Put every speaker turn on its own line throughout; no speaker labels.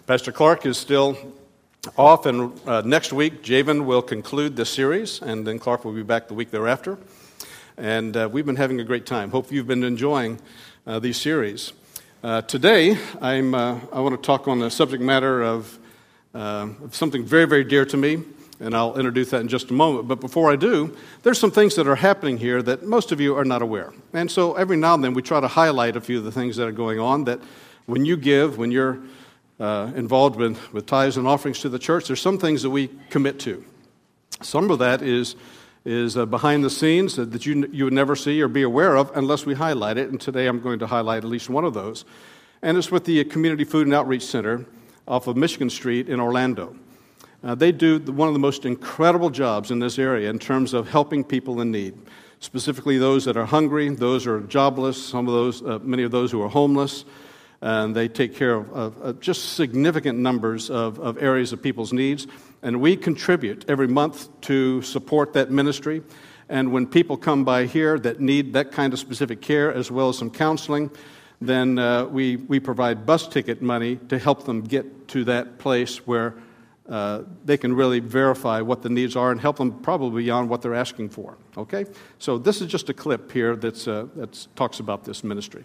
Pastor Clark is still off, and next week, Javen will conclude this series, and then Clark will be back the week thereafter. And we've been having a great time. Hope you've been enjoying these series. Today, I want to talk on the subject matter of something very, very dear to me, and I'll introduce that in just a moment. But before I do, there's some things that are happening here that most of you are not aware. And so every now and then we try to highlight a few of the things that are going on that when you give, when you're involved with tithes and offerings to the church, there's some things that we commit to. Some of that is behind the scenes that you would never see or be aware of unless we highlight it, and today I'm going to highlight at least one of those. And it's with the Community Food and Outreach Center off of Michigan Street in Orlando. They do one of the most incredible jobs in this area in terms of helping people in need, specifically those that are hungry, those who are jobless, many of those who are homeless. And they take care of just significant numbers of areas of people's needs. And we contribute every month to support that ministry. And when people come by here that need that kind of specific care as well as some counseling, then we provide bus ticket money to help them get to that place where they can really verify what the needs are and help them probably beyond what they're asking for. Okay? So this is just a clip here that talks about this ministry.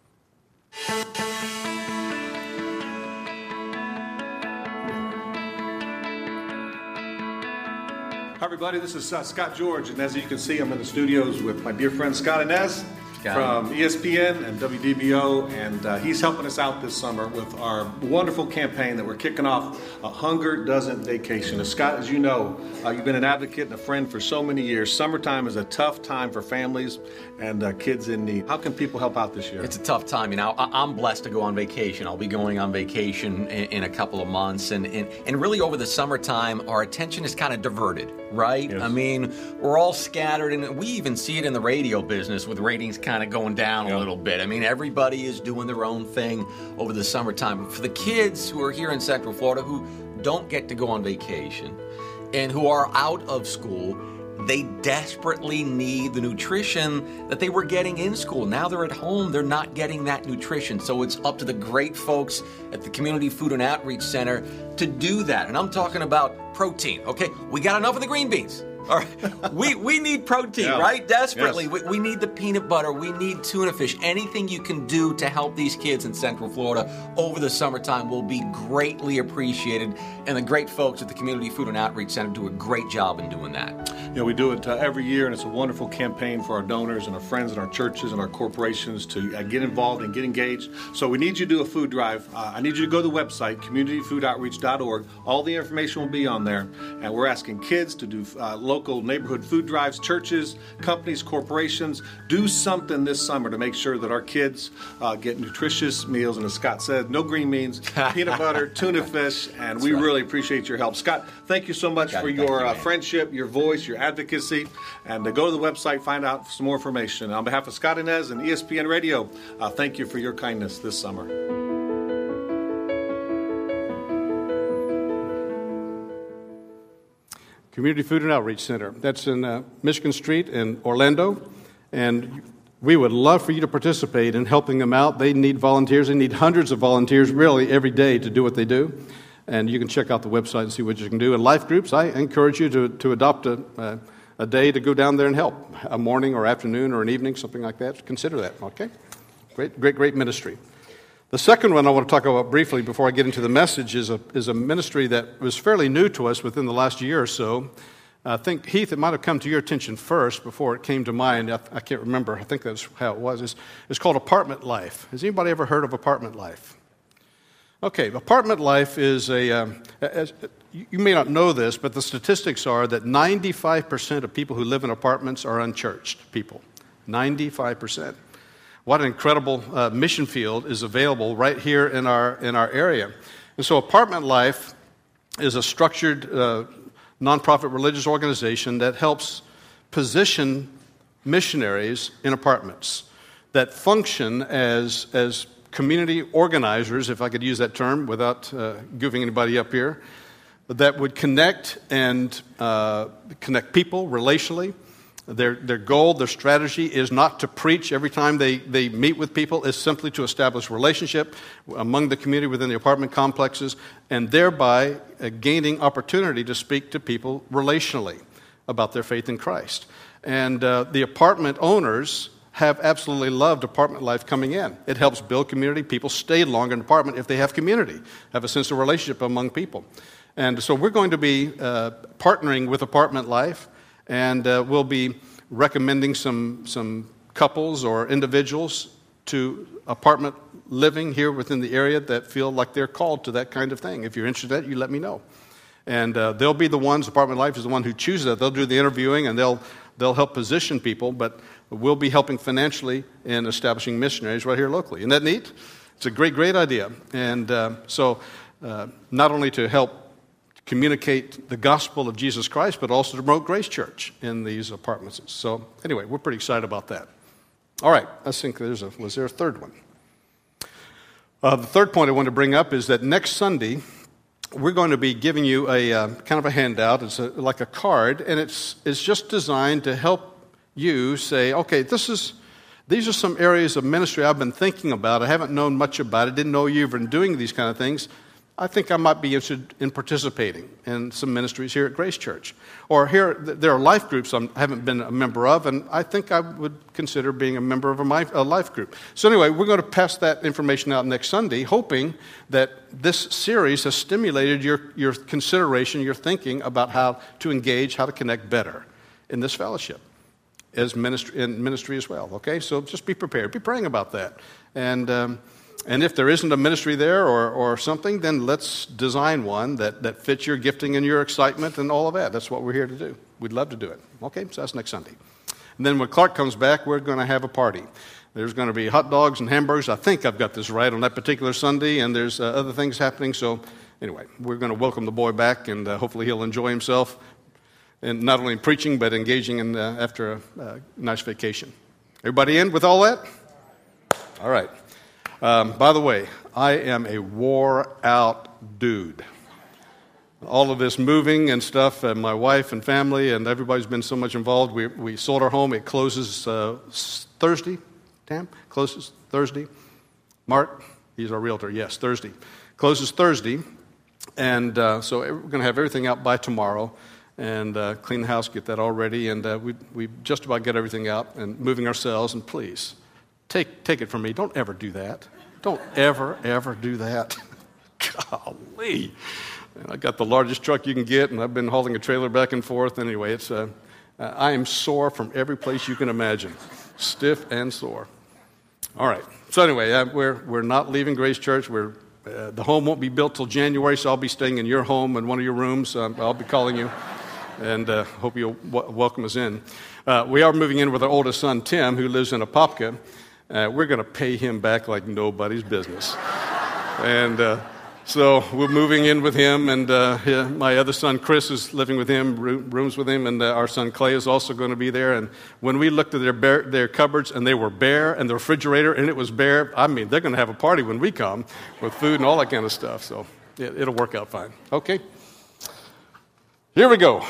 Hi, everybody. This is Scott George, and as you can see, I'm in the studios with my dear friend Scott Inez from ESPN and WDBO, and he's helping us out this summer with our wonderful campaign that we're kicking off, Hunger Doesn't Vacation. And Scott, as you know, you've been an advocate and a friend for so many years. Summertime is a tough time for families and kids in need. How can people help out this year?
It's a tough time. You know, I'm blessed to go on vacation. I'll be going on vacation in a couple of months, and really over the summertime, our attention is kind of diverted, right? Yes. I mean, we're all scattered, and we even see it in the radio business with ratings kind of going down a little bit. I mean, everybody is doing their own thing over the summertime. But for the kids who are here in Central Florida who don't get to go on vacation and who are out of school, they desperately need the nutrition that they were getting in school. Now they're at home, they're not getting that nutrition. So it's up to the great folks at the Community Food and Outreach Center to do that. And I'm talking about protein, okay? We got enough of the green beans. All right, we need protein, right? Desperately. Yes. We need the peanut butter. We need tuna fish. Anything you can do to help these kids in Central Florida over the summertime will be greatly appreciated. And the great folks at the Community Food and Outreach Center do a great job in doing that.
Yeah, we do it every year, and it's a wonderful campaign for our donors and our friends and our churches and our corporations to get involved and get engaged. So we need you to do a food drive. I need you to go to the website, communityfoodoutreach.org. All the information will be on there. And we're asking kids to do local neighborhood food drives, churches, companies, corporations. Do something this summer to make sure that our kids get nutritious meals. And as Scott said, no green beans, peanut butter, tuna fish, and we really appreciate your help. Scott, thank you so much for your friendship, your voice, your advocacy. And go to the website, find out some more information. On behalf of Scott Inez and ESPN Radio, thank you for your kindness this summer.
Community Food and Outreach Center. That's in Michigan Street in Orlando. And we would love for you to participate in helping them out. They need volunteers. They need hundreds of volunteers really every day to do what they do. And you can check out the website and see what you can do. And life groups, I encourage you to adopt a day to go down there and help. A morning or afternoon or an evening, something like that. Consider that, okay? Great ministry. The second one I want to talk about briefly before I get into the message is a ministry that was fairly new to us within the last year or so. I think, Heath, it might have come to your attention first before it came to mine. I can't remember. I think that's how it was. It's called Apartment Life. Has anybody ever heard of Apartment Life? Okay, Apartment Life is you may not know this, but the statistics are that 95% of people who live in apartments are unchurched people. 95%. What an incredible mission field is available right here in our area. And so Apartment Life is a structured nonprofit religious organization that helps position missionaries in apartments that function as community organizers, if I could use that term without goofing anybody up here, that would connect people relationally Their goal, their strategy is not to preach every time they meet with people. It's simply to establish relationship among the community within the apartment complexes, and thereby gaining opportunity to speak to people relationally about their faith in Christ. And the apartment owners have absolutely loved apartment life coming in. It helps build community. People stay longer in an apartment if they have community, have a sense of relationship among people. And so we're going to be partnering with Apartment Life, and we'll be recommending some couples or individuals to apartment living here within the area that feel like they're called to that kind of thing. If you're interested in that, you let me know. And they'll be the ones, Apartment Life is the one who chooses that. They'll do the interviewing, and they'll help position people, but we'll be helping financially in establishing missionaries right here locally. Isn't that neat? It's a great, great idea. And so not only to help communicate the gospel of Jesus Christ, but also to promote Grace Church in these apartments. So anyway, we're pretty excited about that. All right, I think was there a third one? The third point I want to bring up is that next Sunday, we're going to be giving you a kind of a handout. It's like a card, and it's just designed to help you say, okay, these are some areas of ministry I've been thinking about. I haven't known much about it. Didn't know you've been doing these kind of things. I think I might be interested in participating in some ministries here at Grace Church. Or here, there are life groups I haven't been a member of, and I think I would consider being a member of a life group. So anyway, we're going to pass that information out next Sunday, hoping that this series has stimulated your consideration, your thinking about how to engage, how to connect better in this fellowship as ministry as well. Okay, so just be prepared. Be praying about that. And if there isn't a ministry there or something, then let's design one that fits your gifting and your excitement and all of that. That's what we're here to do. We'd love to do it. Okay, so that's next Sunday. And then when Clark comes back, we're going to have a party. There's going to be hot dogs and hamburgers. I think I've got this right on that particular Sunday, and there's other things happening. So anyway, we're going to welcome the boy back, and hopefully he'll enjoy himself, and not only in preaching, but engaging in after a nice vacation. Everybody in with all that? All right. By the way, I am a wore-out dude. All of this moving and stuff, and my wife and family and everybody's been so much involved. We sold our home. It closes Thursday. Tam? Closes Thursday. Mark? He's our realtor. Yes, Thursday. Closes Thursday. And so we're going to have everything out by tomorrow and clean the house, get that all ready. And we just about get everything out and moving ourselves. And please, take it from me. Don't ever do that. Don't ever do that. Golly. And I got the largest truck you can get, and I've been hauling a trailer back and forth. Anyway, it's I am sore from every place you can imagine. Stiff and sore. All right. So anyway, we're not leaving Grace Church. The home won't be built till January, so I'll be staying in your home in one of your rooms. I'll be calling you, and hope you'll welcome us in. We are moving in with our oldest son, Tim, who lives in Apopka. We're going to pay him back like nobody's business. And so we're moving in with him, and my other son, Chris, is living with him, rooms with him, and our son, Clay, is also going to be there. And when we looked at their cupboards, and they were bare, and the refrigerator, and it was bare, I mean, they're going to have a party when we come with food and all that kind of stuff. So it'll work out fine. Okay? Here we go.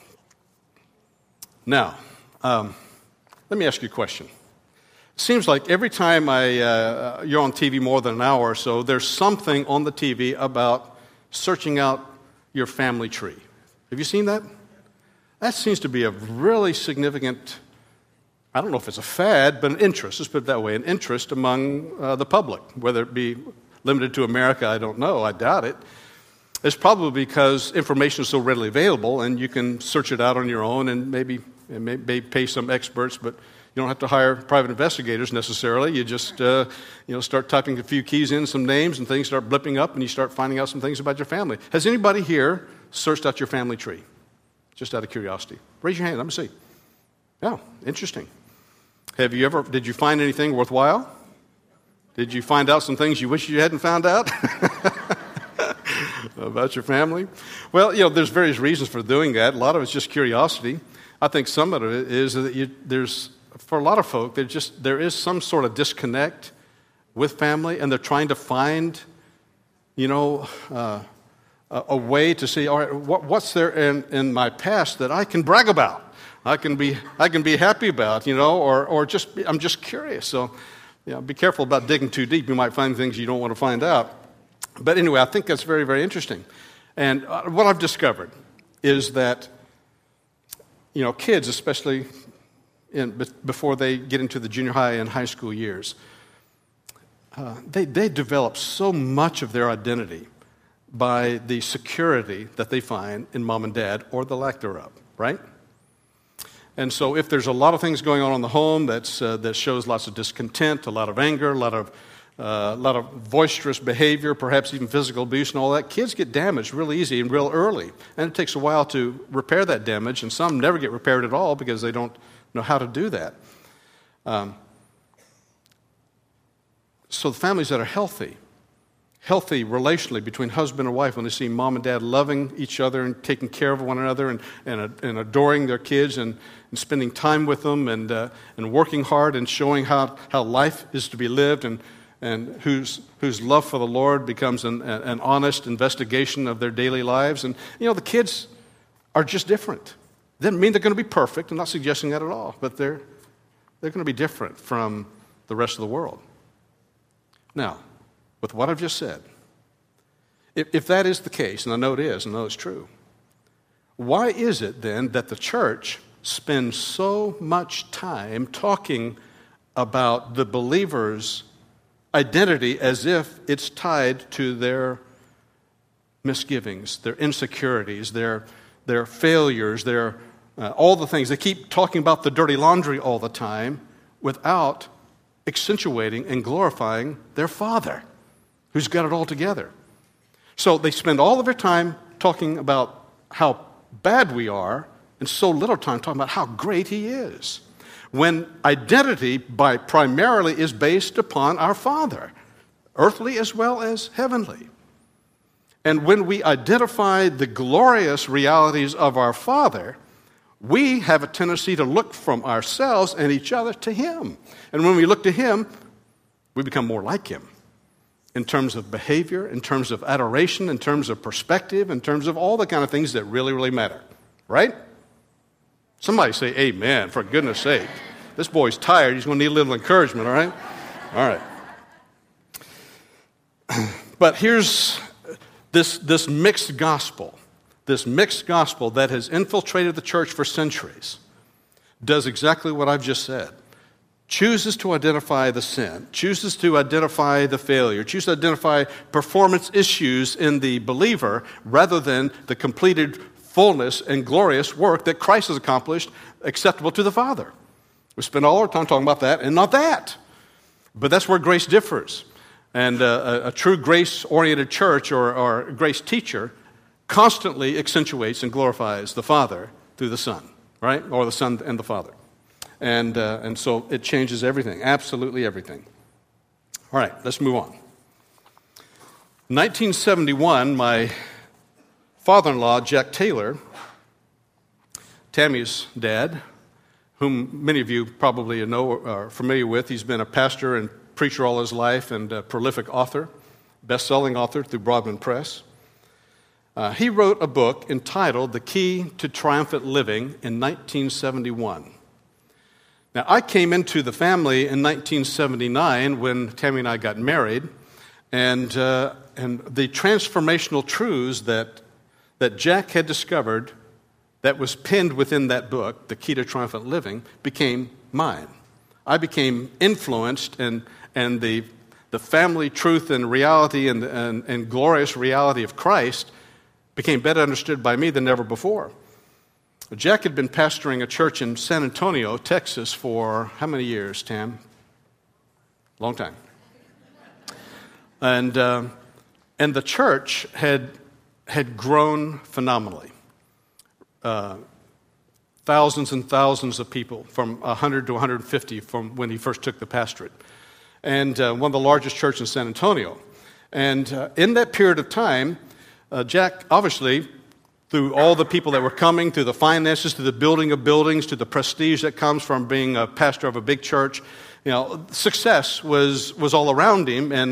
Now, let me ask you a question. Seems like every time you're on TV more than an hour or so, there's something on the TV about searching out your family tree. Have you seen that? That seems to be a really significant, I don't know if it's a fad, but an interest, let's put it that way, an interest among the public. Whether it be limited to America, I don't know, I doubt it. It's probably because information is so readily available and you can search it out on your own and maybe pay some experts, but you don't have to hire private investigators necessarily. You just start typing a few keys in, some names, and things start blipping up, and you start finding out some things about your family. Has anybody here searched out your family tree? Just out of curiosity. Raise your hand. Let me see. Oh, interesting. Did you find anything worthwhile? Did you find out some things you wish you hadn't found out about your family? Well, there's various reasons for doing that. A lot of it's just curiosity. I think some of it is that for a lot of folk, there is some sort of disconnect with family, and they're trying to find, a way to see, all right, what's there in my past that I can brag about? I can be happy about, or just I'm just curious. So, be careful about digging too deep. You might find things you don't want to find out. But anyway, I think that's very, very interesting. And what I've discovered is that, kids, especially before they get into the junior high and high school years, they develop so much of their identity by the security that they find in mom and dad or the lack thereof, right? And so if there's a lot of things going on in the home that shows lots of discontent, a lot of anger, a lot of boisterous behavior, perhaps even physical abuse and all that, kids get damaged real easy and real early. And it takes a while to repair that damage, and some never get repaired at all because they don't know how to do that. So the families that are healthy relationally between husband and wife, when they see mom and dad loving each other and taking care of one another and adoring their kids and spending time with them and working hard and showing how life is to be lived and whose love for the Lord becomes an honest investigation of their daily lives. And, the kids are just different. Doesn't mean they're going to be perfect. I'm not suggesting that at all. But they're going to be different from the rest of the world. Now, with what I've just said, if that is the case, and I know it is, and I know it's true, why is it then that the church spends so much time talking about the believer's identity as if it's tied to their misgivings, their insecurities, their failures, all the things? They keep talking about the dirty laundry all the time without accentuating and glorifying their Father, who's got it all together. So they spend all of their time talking about how bad we are and so little time talking about how great He is, when identity primarily is based upon our Father, earthly as well as heavenly. And when we identify the glorious realities of our Father, we have a tendency to look from ourselves and each other to Him. And when we look to Him, we become more like Him in terms of behavior, in terms of adoration, in terms of perspective, in terms of all the kind of things that really, really matter. Right? Somebody say amen, for goodness sake. This boy's tired. He's going to need a little encouragement, all right? All right. But here's this mixed gospel. This mixed gospel that has infiltrated the church for centuries does exactly what I've just said. Chooses to identify the sin, chooses to identify the failure, chooses to identify performance issues in the believer rather than the completed fullness and glorious work that Christ has accomplished acceptable to the Father. We spend all our time talking about that and not that. But that's where grace differs. And a true grace-oriented church or grace teacher constantly accentuates and glorifies the Father through the Son, right? Or the Son and the Father. And so it changes everything, absolutely everything. All right, let's move on. 1971, my father-in-law, Jack Taylor, Tammy's dad, whom many of you probably know or are familiar with. He's been a pastor and preacher all his life and a prolific author, best-selling author through Broadman Press. He wrote a book entitled The Key to Triumphant Living in 1971. Now, I came into the family in 1979 when Tammy and I got married, and the transformational truths that Jack had discovered that was pinned within that book, The Key to Triumphant Living, became mine. I became influenced, and the family truth and reality and glorious reality of Christ became better understood by me than ever before. Jack had been pastoring a church in San Antonio, Texas, for how many years, Tam? Long time. And the church had grown phenomenally. Thousands and thousands of people, from 100 to 150 from when he first took the pastorate. And one of the largest churches in San Antonio. And in that period of time, Jack, obviously, through all the people that were coming, through the finances, through the building of buildings, to the prestige that comes from being a pastor of a big church, success was all around him,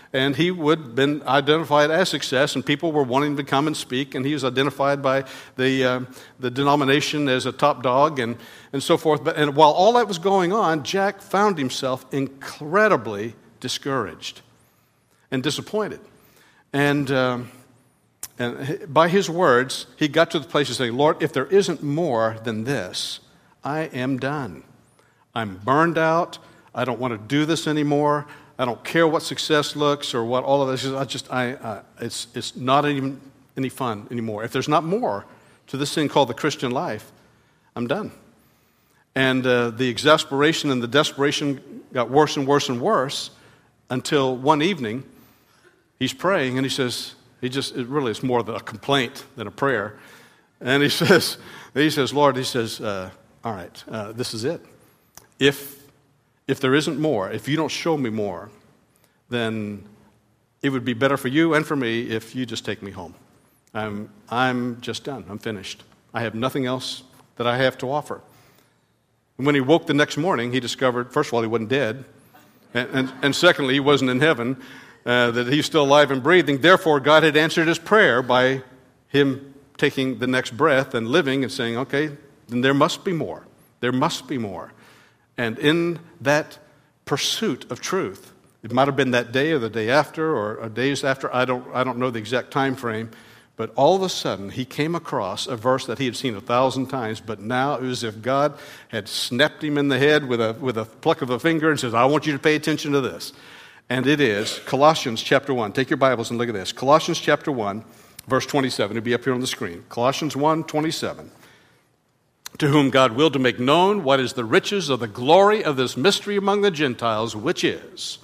and he would have been identified as success, and people were wanting to come and speak, and he was identified by the denomination as a top dog and so forth. And while all that was going on, Jack found himself incredibly discouraged and disappointed. And by his words, he got to the place of saying, Lord, if there isn't more than this, I am done. I'm burned out. I don't want to do this anymore. I don't care what success looks or what all of this is. It's not even any fun anymore. If there's not more to this thing called the Christian life, I'm done. And the exasperation and the desperation got worse and worse and worse until one evening he's praying and he says, it really is more than a complaint than a prayer. And he says, Lord, all right, this is it. If there isn't more, if you don't show me more, then it would be better for you and for me if you just take me home. I'm just done. I'm finished. I have nothing else that I have to offer. And when he woke the next morning, he discovered, first of all, he wasn't dead, and secondly, he wasn't in heaven, that he's still alive and breathing. Therefore, God had answered his prayer by him taking the next breath and living and saying, okay, then there must be more. There must be more. And in that pursuit of truth, it might have been that day or the day after or days after, I don't know the exact time frame, but all of a sudden he came across a verse that he had seen 1,000 times, but now it was as if God had snapped him in the head with a pluck of a finger and says, I want you to pay attention to this. And it is Colossians chapter 1. Take your Bibles and look at this. Colossians chapter 1, verse 27. It'll be up here on the screen. Colossians 1, 27. To whom God willed to make known what is the riches of the glory of this mystery among the Gentiles, which is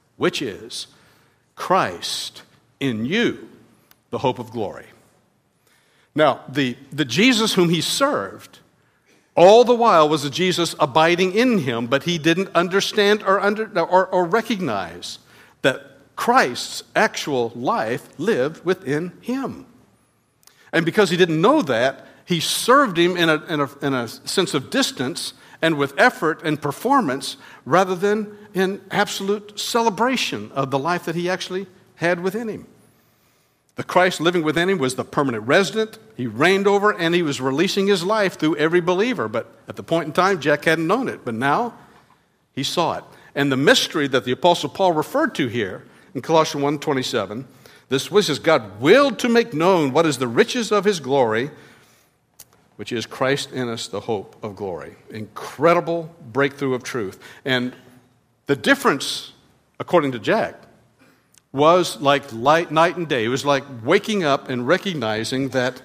Christ in you, the hope of glory. Now, the Jesus whom he served, all the while was a Jesus abiding in him, but he didn't understand or recognize that Christ's actual life lived within him. And because he didn't know that, he served him in a sense of distance and with effort and performance rather than in absolute celebration of the life that he actually had within him. The Christ living within him was the permanent resident. He reigned over and he was releasing his life through every believer. But at the point in time, Jack hadn't known it. But now he saw it. And the mystery that the Apostle Paul referred to here in Colossians 1:27, this was as God willed to make known what is the riches of his glory, which is Christ in us, the hope of glory. Incredible breakthrough of truth. And the difference, according to Jack, was like night and day. It was like waking up and recognizing that,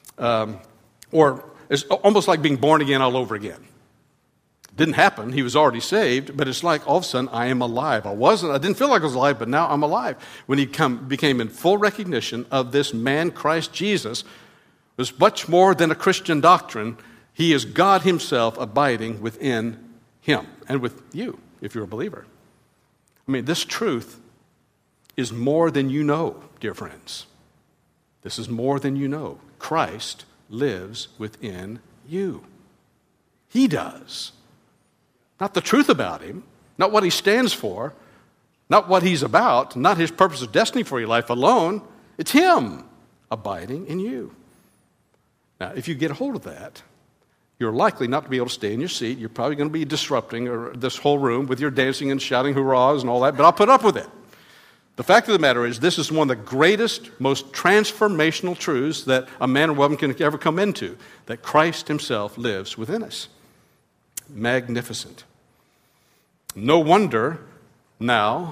or it's almost like being born again all over again. Didn't happen. He was already saved, but it's like all of a sudden I am alive. I didn't feel like I was alive, but now I'm alive. When he became in full recognition of this man, Christ Jesus, was much more than a Christian doctrine. He is God himself abiding within him and with you, if you're a believer. I mean, this truth is more than you know, dear friends. This is more than you know. Christ lives within you. He does. Not the truth about him, not what he stands for, not what he's about, not his purpose of destiny for your life alone. It's him abiding in you. Now, if you get a hold of that, you're likely not to be able to stay in your seat. You're probably going to be disrupting this whole room with your dancing and shouting hurrahs and all that, but I'll put up with it. The fact of the matter is, this is one of the greatest, most transformational truths that a man or woman can ever come into, that Christ himself lives within us. Magnificent. No wonder when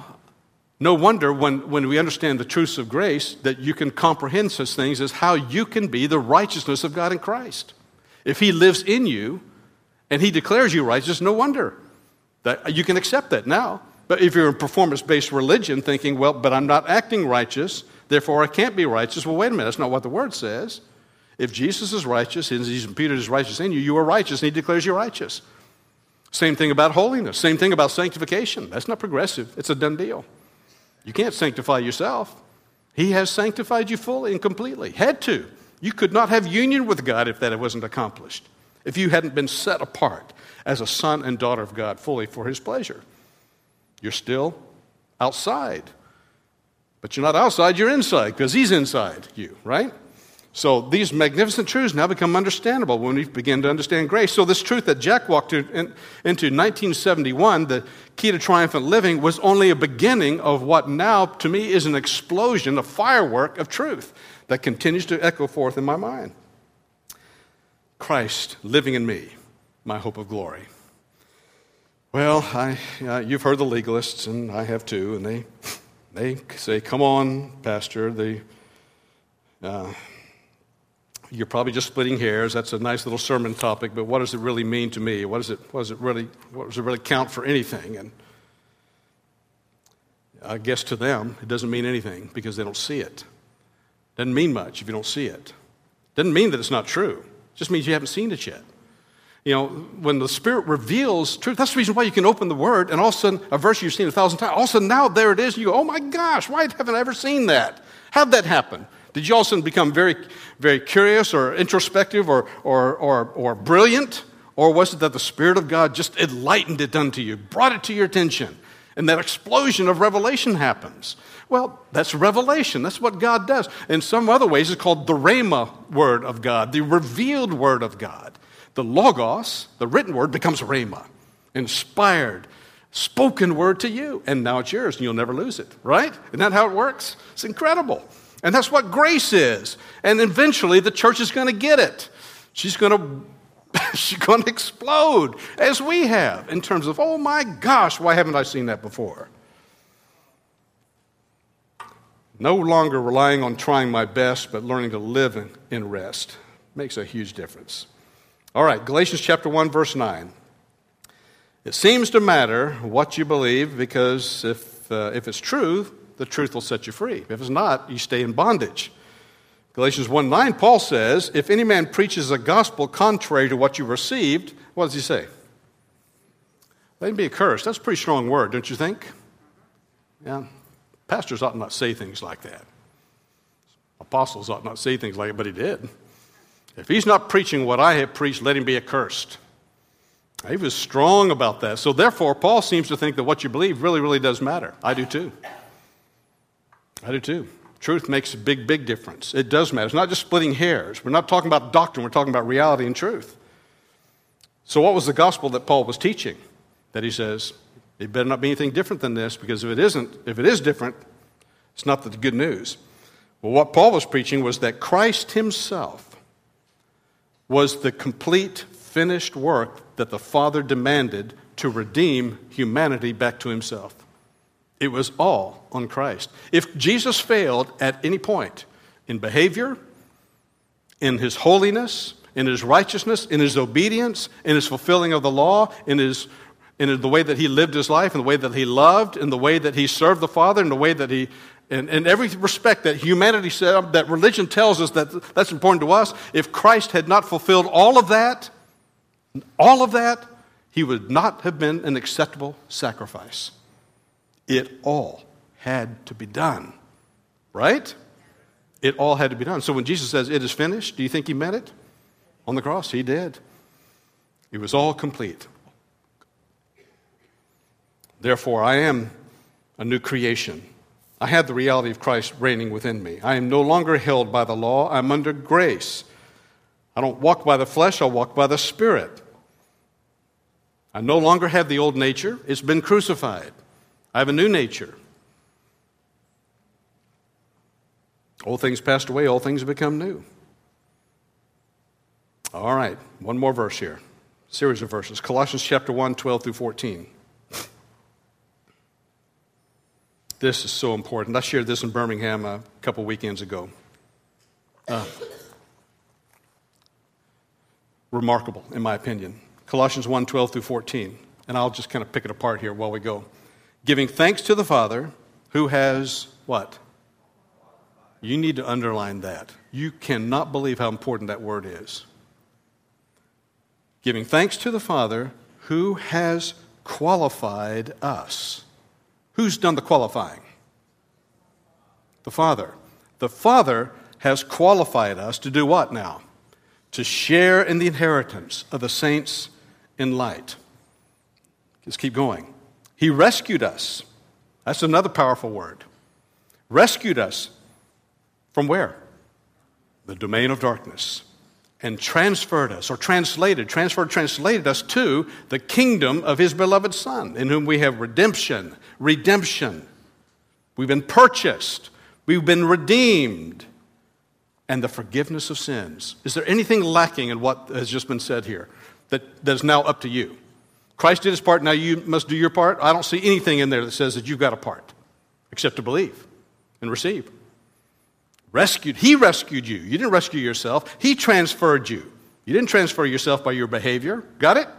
we understand the truths of grace, that you can comprehend such things as how you can be the righteousness of God in Christ. If he lives in you and he declares you righteous, no wonder that you can accept that now. But if you're in performance-based religion thinking, well, but I'm not acting righteous, therefore I can't be righteous. Well, wait a minute, that's not what the Word says. If Jesus is righteous, and he's imputed as righteous in you, you are righteous, and he declares you righteous. Same thing about holiness. Same thing about sanctification. That's not progressive. It's a done deal. You can't sanctify yourself. He has sanctified you fully and completely. Had to. You could not have union with God if that wasn't accomplished, if you hadn't been set apart as a son and daughter of God fully for his pleasure. You're still outside But you're not outside, you're inside, because he's inside you, right? So these magnificent truths now become understandable when we begin to understand grace. So this truth that Jack walked into 1971, the key to triumphant living, was only a beginning of what now, to me, is an explosion, a firework of truth that continues to echo forth in my mind. Christ living in me, my hope of glory. Well, you've heard the legalists, and I have too, and they say, come on, Pastor, you're probably just splitting hairs. That's a nice little sermon topic, but what does it really mean to me? What does it really count for anything? And I guess to them, it doesn't mean anything because they don't see it. Doesn't mean much if you don't see it. Doesn't mean that it's not true. It just means you haven't seen it yet. You know, when the Spirit reveals truth, that's the reason why you can open the Word, and all of a sudden, a verse you've seen 1,000 times, all of a sudden now there it is, and you go, oh my gosh, why haven't I ever seen that? How'd that happen? Did you all of a sudden become very, very curious or introspective or brilliant? Or was it that the Spirit of God just enlightened it unto you, brought it to your attention, and that explosion of revelation happens? Well, that's revelation. That's what God does. In some other ways, it's called the Rhema word of God, the revealed word of God. The Logos, the written word, becomes Rhema, inspired, spoken word to you. And now it's yours, and you'll never lose it, right? Isn't that how it works? It's incredible. And that's what grace is. And eventually the church is going to get it. She's going to explode, as we have, in terms of, oh my gosh, why haven't I seen that before? No longer relying on trying my best, but learning to live in rest makes a huge difference. All right, Galatians chapter 1, verse 9. It seems to matter what you believe, because if it's true, the truth will set you free. If it's not, you stay in bondage. Galatians 1:9, Paul says, if any man preaches a gospel contrary to what you received, what does he say? Let him be accursed. That's a pretty strong word, don't you think? Yeah. Pastors ought not say things like that. Apostles ought not say things like it, but he did. If he's not preaching what I have preached, let him be accursed. He was strong about that. So therefore, Paul seems to think that what you believe really, really does matter. I do too. I do too. Truth makes a big, big difference. It does matter. It's not just splitting hairs. We're not talking about doctrine. We're talking about reality and truth. So what was the gospel that Paul was teaching? That he says, it better not be anything different than this, because if it is different, it's not the good news. Well, what Paul was preaching was that Christ himself was the complete, finished work that the Father demanded to redeem humanity back to himself. It was all on Christ. If Jesus failed at any point in behavior, in his holiness, in his righteousness, in his obedience, in his fulfilling of the law, in the way that he lived his life, in the way that he loved, in the way that he served the Father, in the way that he, in every respect that humanity said, that religion tells us that that's important to us, if Christ had not fulfilled all of that, he would not have been an acceptable sacrifice. It all had to be done, right? It all had to be done. So when Jesus says, it is finished, do you think he meant it? On the cross, he did. It was all complete. Therefore, I am a new creation. I have the reality of Christ reigning within me. I am no longer held by the law. I'm under grace. I don't walk by the flesh, I walk by the Spirit. I no longer have the old nature. It's been crucified. I have a new nature. Old things passed away, all things have become new. All right, one more verse here. Series of verses. Colossians chapter 1, 12 through 14. This is so important. I shared this in Birmingham a couple weekends ago. Remarkable, in my opinion. Colossians 1, 12 through 14. And I'll just kind of pick it apart here while we go. Giving thanks to the Father, who has what? You need to underline that. You cannot believe how important that word is. Giving thanks to the Father, who has qualified us. Who's done the qualifying? The Father. The Father has qualified us to do what now? To share in the inheritance of the saints in light. Let's keep going. He rescued us. That's another powerful word. rescued us from where? The domain of darkness, and transferred us, or translated us to the kingdom of his beloved Son, in whom we have redemption. We've been purchased. We've been redeemed. And the forgiveness of sins. Is there anything lacking in what has just been said here that is now up to you? Christ did his part, now you must do your part. I don't see anything in there that says that you've got a part, except to believe and receive. He rescued you. You didn't rescue yourself. He transferred you. You didn't transfer yourself by your behavior. Got it?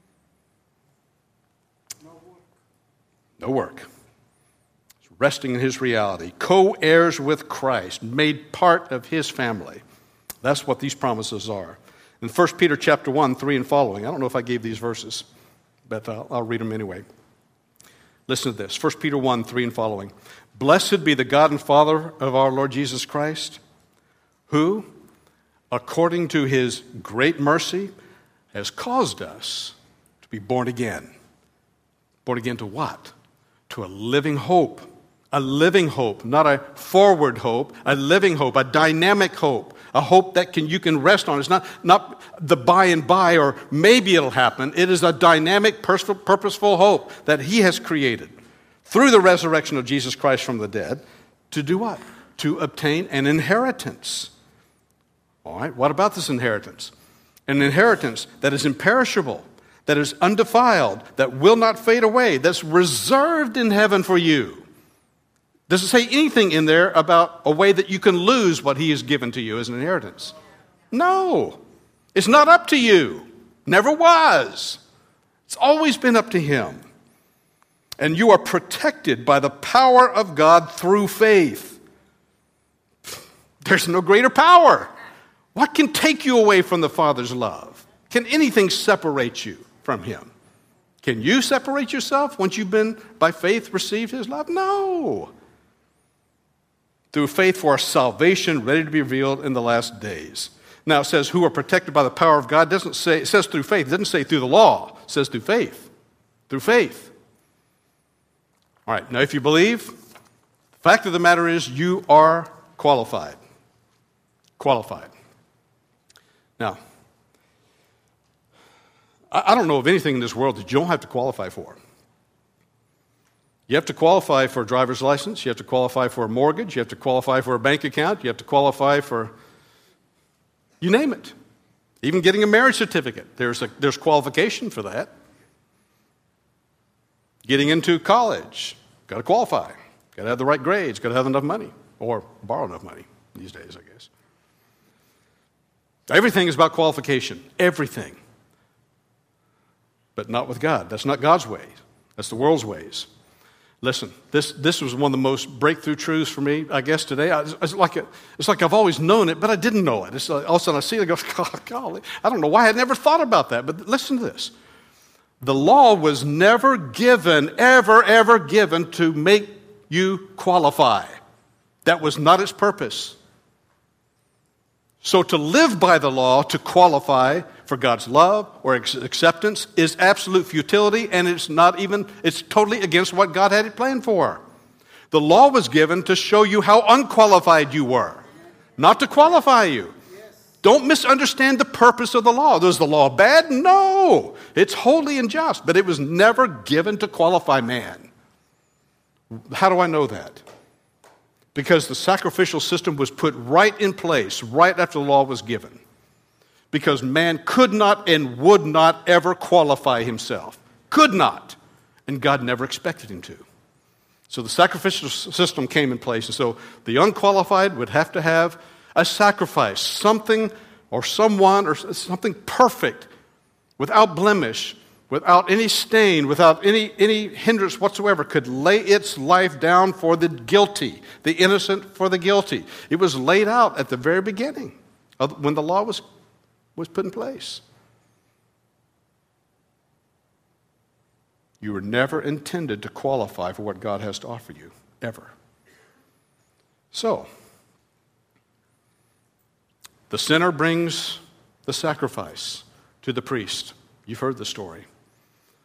No work. It's resting in his reality. Co-heirs with Christ, made part of his family. That's what these promises are. In 1 Peter chapter 1, 3 and following, I don't know if I gave these verses, but I'll read them anyway. Listen to this, 1 Peter 1, 3 and following. Blessed be the God and Father of our Lord Jesus Christ, who, according to his great mercy, has caused us to be born again. Born again to what? To a living hope. A living hope, not a forward hope, a living hope, a dynamic hope, a hope that you can rest on. It's not the by and by or maybe it'll happen. It is a dynamic, purposeful hope that he has created through the resurrection of Jesus Christ from the dead to do what? To obtain an inheritance. All right, what about this inheritance? An inheritance that is imperishable, that is undefiled, that will not fade away, that's reserved in heaven for you. Does it say anything in there about a way that you can lose what he has given to you as an inheritance? No. It's not up to you. Never was. It's always been up to him. And you are protected by the power of God through faith. There's no greater power. What can take you away from the Father's love? Can anything separate you from him? Can you separate yourself once you've been, by faith, received his love? No. Through faith for our salvation ready to be revealed in the last days. Now it says, who are protected by the power of God. It says through faith. It doesn't say through the law. It says through faith. Through faith. All right, now if you believe, the fact of the matter is you are qualified. Qualified. Now, I don't know of anything in this world that you don't have to qualify for. You have to qualify for a driver's license. You have to qualify for a mortgage. You have to qualify for a bank account. You have to qualify for, you name it. Even getting a marriage certificate, there's qualification for that. Getting into college, got to qualify. Got to have the right grades. Got to have enough money, or borrow enough money these days, I guess. Everything is about qualification. Everything. But not with God. That's not God's way. That's the world's ways. Listen, this was one of the most breakthrough truths for me, I guess, today. It's like I've always known it, but I didn't know it. It's like all of a sudden I see it and go, oh, golly, I don't know why I had never thought about that. But listen to this. The law was never given, ever given to make you qualify. That was not its purpose. So to live by the law, to qualify for God's love or acceptance is absolute futility, and it's totally against what God had it planned for. The law was given to show you how unqualified you were, not to qualify you. Don't misunderstand the purpose of the law. Was the law bad? No. It's holy and just, but it was never given to qualify man. How do I know that? Because the sacrificial system was put right in place right after the law was given. Because man could not and would not ever qualify himself. Could not. And God never expected him to. So the sacrificial system came in place. And so the unqualified would have to have a sacrifice, something or someone or something perfect, without blemish, without any stain, without any hindrance whatsoever, could lay its life down for the guilty, the innocent for the guilty. It was laid out at the very beginning when the law was put in place. You were never intended to qualify for what God has to offer you, ever. So, the sinner brings the sacrifice to the priest. You've heard the story.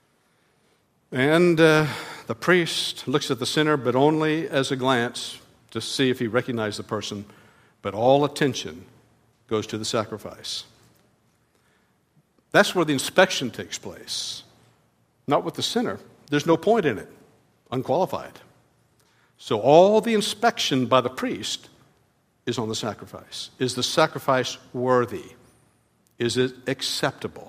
And the priest looks at the sinner, but only as a glance to see if he recognized the person, but all attention goes to the sacrifice. That's where the inspection takes place, not with the sinner. There's no point in it, unqualified. So all the inspection by the priest is on the sacrifice. Is the sacrifice worthy? Is it acceptable?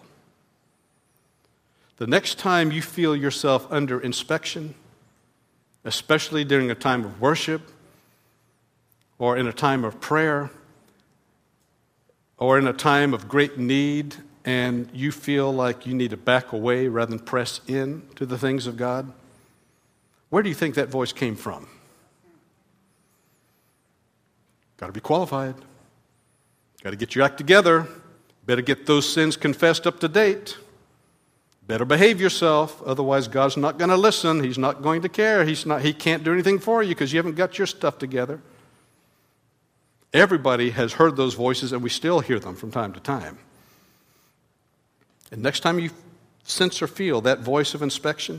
The next time you feel yourself under inspection, especially during a time of worship or in a time of prayer or in a time of great need, and you feel like you need to back away rather than press in to the things of God, where do you think that voice came from? Got to be qualified. Got to get your act together. Better get those sins confessed up to date. Better behave yourself, otherwise God's not going to listen. He's not going to care. He can't do anything for you because you haven't got your stuff together. Everybody has heard those voices, and we still hear them from time to time. And next time you sense or feel that voice of inspection,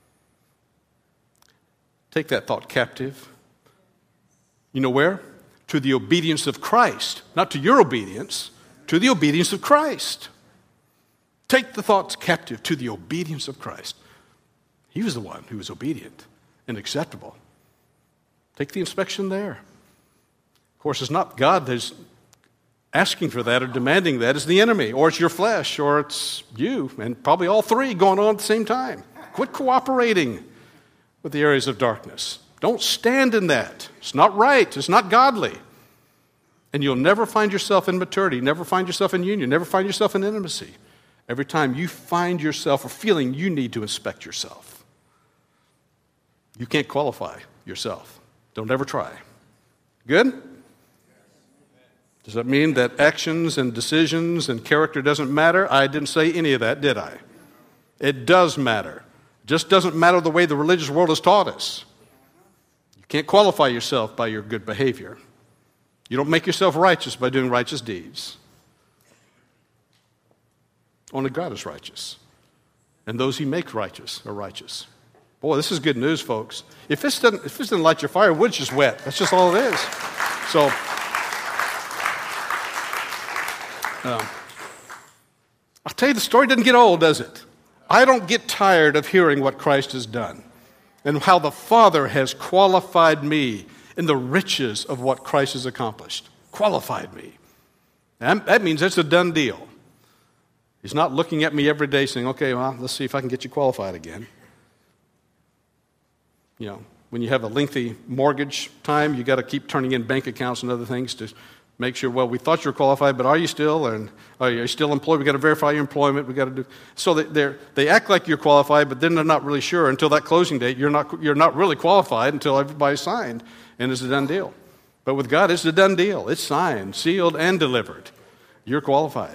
take that thought captive. You know where? To the obedience of Christ. Not to your obedience, to the obedience of Christ. Take the thoughts captive to the obedience of Christ. He was the one who was obedient and acceptable. Take the inspection there. Of course, it's not God that's asking for that or demanding that. It's the enemy, or it's your flesh, or it's you, and probably all three going on at the same time. Quit cooperating with the areas of darkness. Don't stand in that. It's not right. It's not godly. And you'll never find yourself in maturity, never find yourself in union, never find yourself in intimacy. Every time you find yourself or feeling you need to inspect yourself. You can't qualify yourself. Don't ever try. Good? Does that mean that actions and decisions and character doesn't matter? I didn't say any of that, did I? It does matter. It just doesn't matter the way the religious world has taught us. You can't qualify yourself by your good behavior. You don't make yourself righteous by doing righteous deeds. Only God is righteous. And those he makes righteous are righteous. Boy, this is good news, folks. If this doesn't light your fire, wood's just wet. That's just all it is. So, I'll tell you, the story doesn't get old, does it? I don't get tired of hearing what Christ has done and how the Father has qualified me in the riches of what Christ has accomplished. Qualified me. And that means it's a done deal. He's not looking at me every day saying, okay, well, let's see if I can get you qualified again. You know, when you have a lengthy mortgage time, you got to keep turning in bank accounts and other things to make sure, well, we thought you were qualified, but are you still? And are you still employed? We got to verify your employment. We got to do so. They act like you're qualified, but then they're not really sure until that closing date. You're not really qualified until everybody's signed, and it's a done deal. But with God, it's a done deal. It's signed, sealed, and delivered. You're qualified.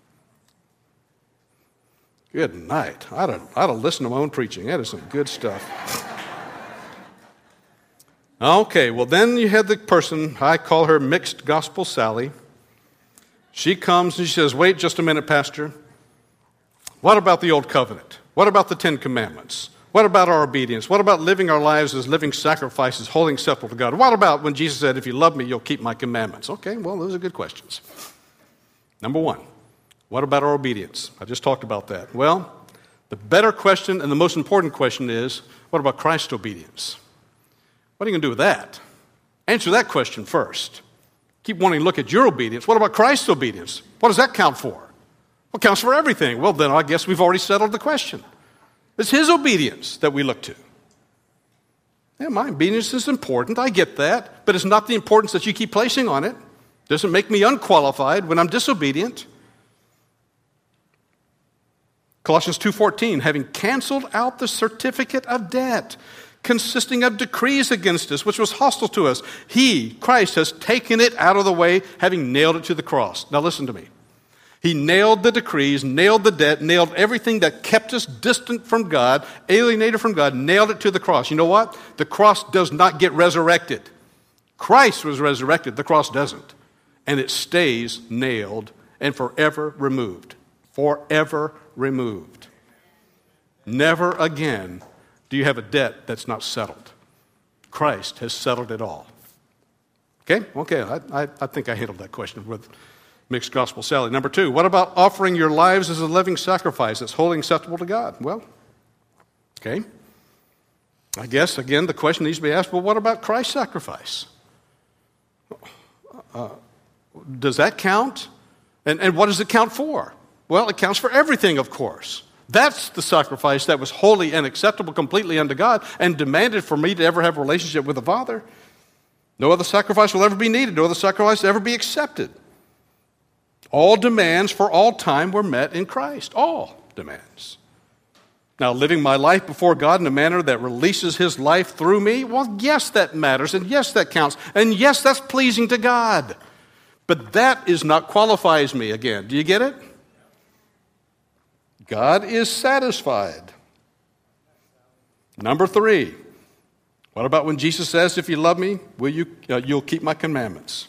Good night. I ought to listen to my own preaching. That is some good stuff. Okay, well, then you had the person, I call her Mixed Gospel Sally. She comes and she says, wait just a minute, Pastor. What about the Old Covenant? What about the Ten Commandments? What about our obedience? What about living our lives as living sacrifices, holy and acceptable to God? What about when Jesus said, if you love me, you'll keep my commandments? Okay, well, those are good questions. Number one, what about our obedience? I just talked about that. Well, the better question and the most important question is, what about Christ's obedience? What are you going to do with that? Answer that question first. Keep wanting to look at your obedience. What about Christ's obedience? What does that count for? Well, it counts for everything. Well, then I guess we've already settled the question. It's his obedience that we look to. Yeah, my obedience is important. I get that. But it's not the importance that you keep placing on it. It doesn't make me unqualified when I'm disobedient. Colossians 2:14, having canceled out the certificate of debt consisting of decrees against us, which was hostile to us. He, Christ, has taken it out of the way, having nailed it to the cross. Now listen to me. He nailed the decrees, nailed the debt, nailed everything that kept us distant from God, alienated from God, nailed it to the cross. You know what? The cross does not get resurrected. Christ was resurrected. The cross doesn't. And it stays nailed and forever removed. Forever removed. Never again do you have a debt that's not settled. Christ has settled it all. Okay, I think I handled that question with Mixed Gospel Sally. Number 2, what about offering your lives as a living sacrifice that's wholly acceptable to God? Well, okay. I guess, again, the question needs to be asked, well, what about Christ's sacrifice? Does that count? And what does it count for? Well, it counts for everything, of course. That's the sacrifice that was holy and acceptable completely unto God and demanded for me to ever have a relationship with the Father. No other sacrifice will ever be needed. No other sacrifice will ever be accepted. All demands for all time were met in Christ. All demands. Now, living my life before God in a manner that releases His life through me, well, yes, that matters, and yes, that counts, and yes, that's pleasing to God. But that is not qualifies me again. Do you get it? God is satisfied. Number 3, what about when Jesus says, if you love me, you'll keep my commandments?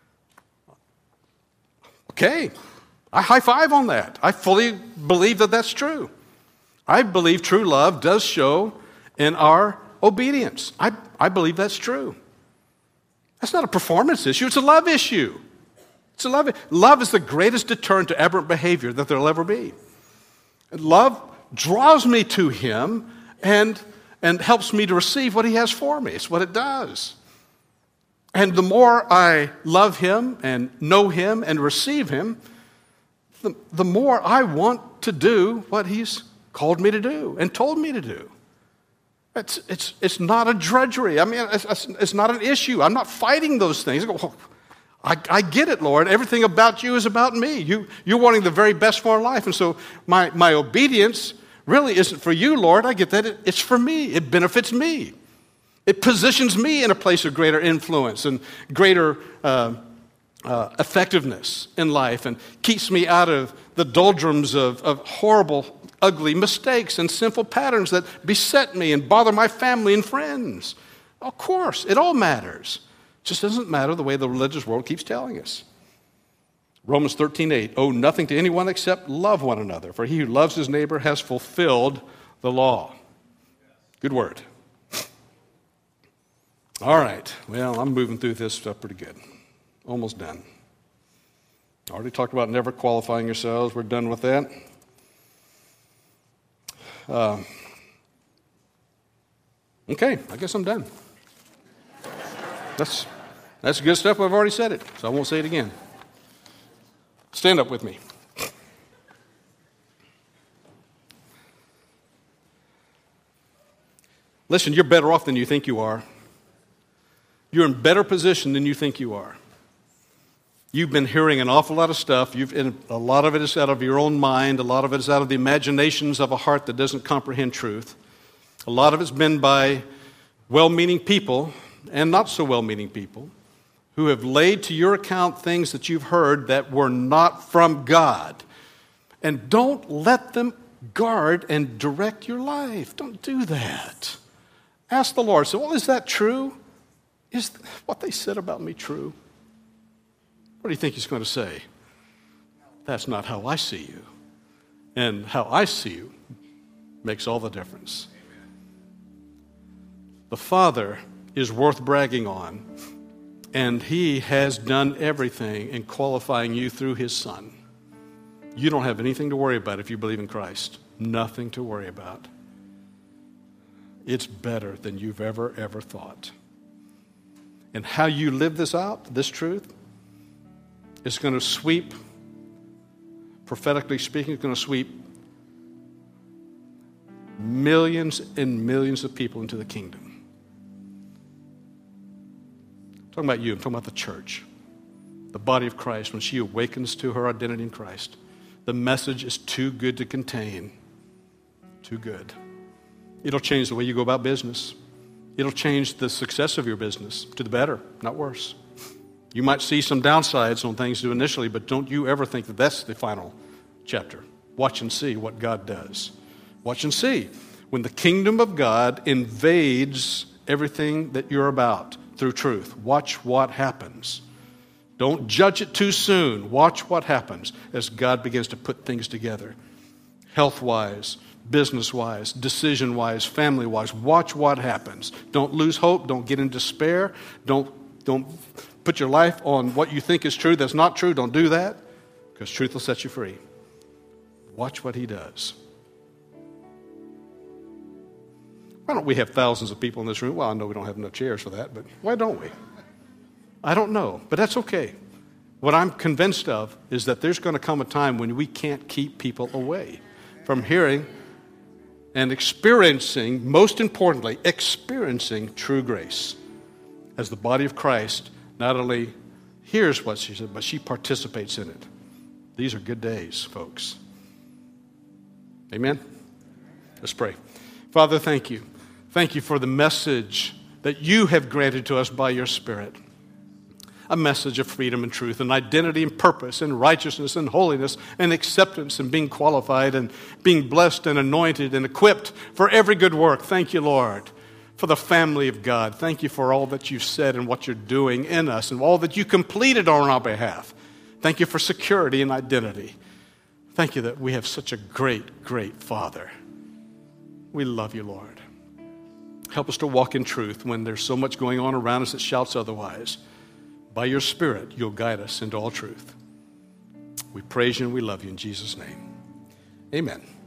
Okay, I high five on that. I fully believe that that's true. I believe true love does show in our obedience. I believe that's true. That's not a performance issue, it's a love issue. It's a love. Love is the greatest deterrent to aberrant behavior that there'll ever be. Love draws me to Him and helps me to receive what He has for me. It's what it does. And the more I love Him and know Him and receive Him, the more I want to do what He's called me to do and told me to do. It's not a drudgery. I mean, it's not an issue. I'm not fighting those things. I get it, Lord. Everything about you is about me. You're wanting the very best for our life. And so my obedience really isn't for you, Lord. I get that. It's for me. It benefits me. It positions me in a place of greater influence and greater effectiveness in life and keeps me out of the doldrums of horrible, ugly mistakes and sinful patterns that beset me and bother my family and friends. Of course, it all matters. It just doesn't matter the way the religious world keeps telling us. Romans 13:8, owe nothing to anyone except love one another, for he who loves his neighbor has fulfilled the law. Good word. All right, well, I'm moving through this stuff pretty good. Almost done. Already talked about never qualifying yourselves. We're done with that. Okay, I guess I'm done. That's good stuff. I've already said it, so I won't say it again. Stand up with me. Listen, you're better off than you think you are. You're in better position than you think you are. You've been hearing an awful lot of stuff. A lot of it is out of your own mind. A lot of it is out of the imaginations of a heart that doesn't comprehend truth. A lot of it's been by well-meaning people and not so well-meaning people who have laid to your account things that you've heard that were not from God. And don't let them guard and direct your life. Don't do that. Ask the Lord. Say, well, is that true? Is what they said about me true? What do you think He's going to say? That's not how I see you. And how I see you makes all the difference. The Father is worth bragging on, and He has done everything in qualifying you through His Son. You don't have anything to worry about if you believe in Christ. Nothing to worry about. It's better than you've ever thought. And how you live this out, this truth, is going to sweep, prophetically speaking, it's going to sweep millions and millions of people into the kingdom. I'm talking about you. I'm talking about the church, the body of Christ. When she awakens to her identity in Christ, the message is too good to contain. Too good. It'll change the way you go about business. It'll change the success of your business to the better, not worse. You might see some downsides on things to initially, but don't you ever think that that's the final chapter. Watch and see what God does. Watch and see. When the kingdom of God invades everything that you're about through truth, watch what happens. Don't judge it too soon. Watch what happens as God begins to put things together. Health-wise, business-wise, decision-wise, family-wise. Watch what happens. Don't lose hope. Don't get in despair. Don't put your life on what you think is true that's not true, don't do that, because truth will set you free. Watch what he does. Why don't we have thousands of people in this room? Well, I know we don't have enough chairs for that, but why don't we? I don't know, but that's okay. What I'm convinced of is that there's going to come a time when we can't keep people away from hearing and experiencing, most importantly, experiencing true grace. As the body of Christ not only hears what she said, but she participates in it. These are good days, folks. Amen? Let's pray. Father, thank you. Thank you for the message that you have granted to us by your Spirit. A message of freedom and truth and identity and purpose and righteousness and holiness and acceptance and being qualified and being blessed and anointed and equipped for every good work. Thank you, Lord, for the family of God. Thank you for all that you've said and what you're doing in us and all that you completed on our behalf. Thank you for security and identity. Thank you that we have such a great, great Father. We love you, Lord. Help us to walk in truth when there's so much going on around us that shouts otherwise. By your Spirit, you'll guide us into all truth. We praise you and we love you in Jesus' name. Amen.